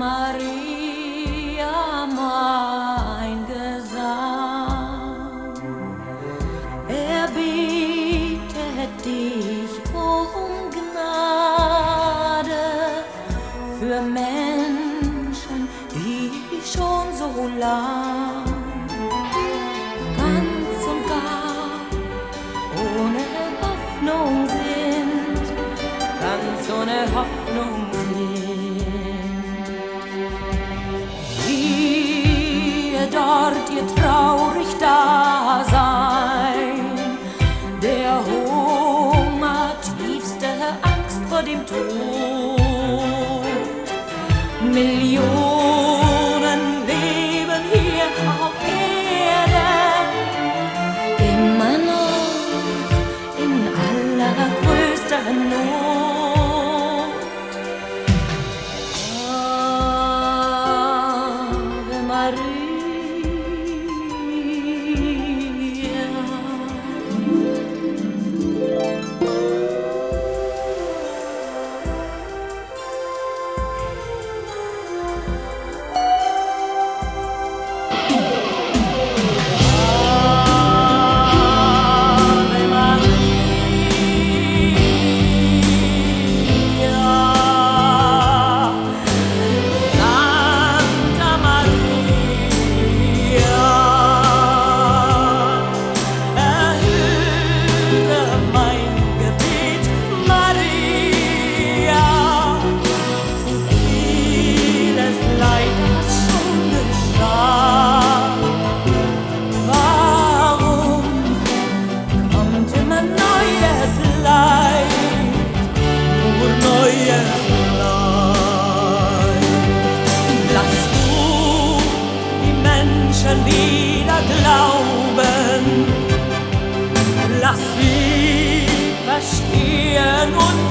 Maria, mein Gesang, er bittet dich um Gnade für Menschen, die schon so lang ganz und gar ohne Hoffnung sind, ganz ohne Hoffnung sind. Siehe dort ihr traurig Dasein, der Hunger, tiefste Angst vor dem Tod. Millionen leben hier auf Erden, immer noch in allergrößter Not. Ave Maria. Wieder glauben, lass sie verstehen und